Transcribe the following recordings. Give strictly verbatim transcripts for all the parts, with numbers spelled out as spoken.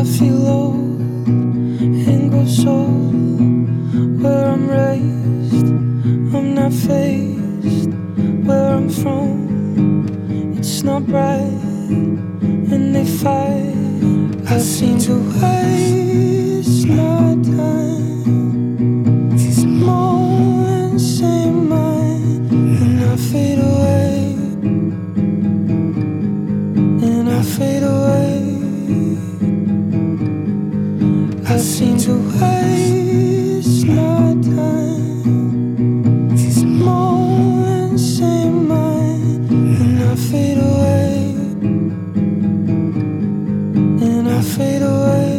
I feel old and grow old. Where I'm raised, I'm not faced. Where I'm from, it's not bright, and they fight. I seem to waste my time, small and same mind, and I fade away, and I fade away. I seem to waste my time, small and same mind, and I fade away, and I fade away.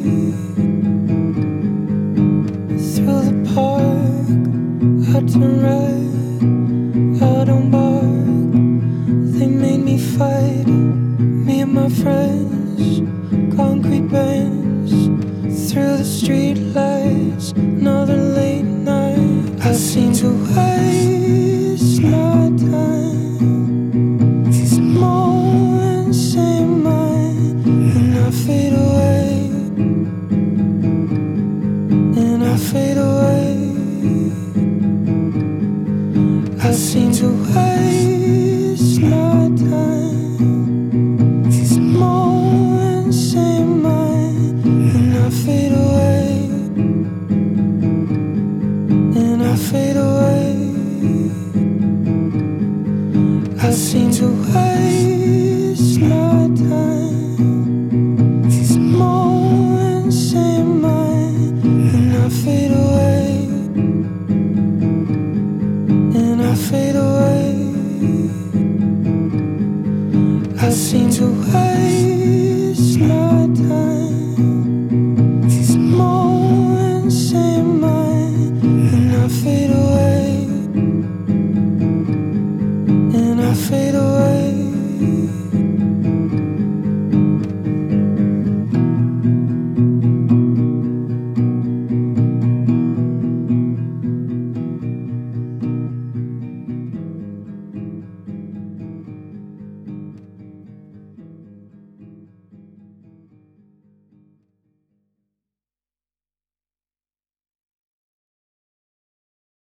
Through the park, I turn right, I don't bark. They made me fight, me and my friends, concrete bands. Through the street lights, another late night. I seem to waste my time, small and same mind, and I fade away, and I fade away. I seem to waste my time, small and same mind, and I fade away, and I fade away. I seem to waste my time.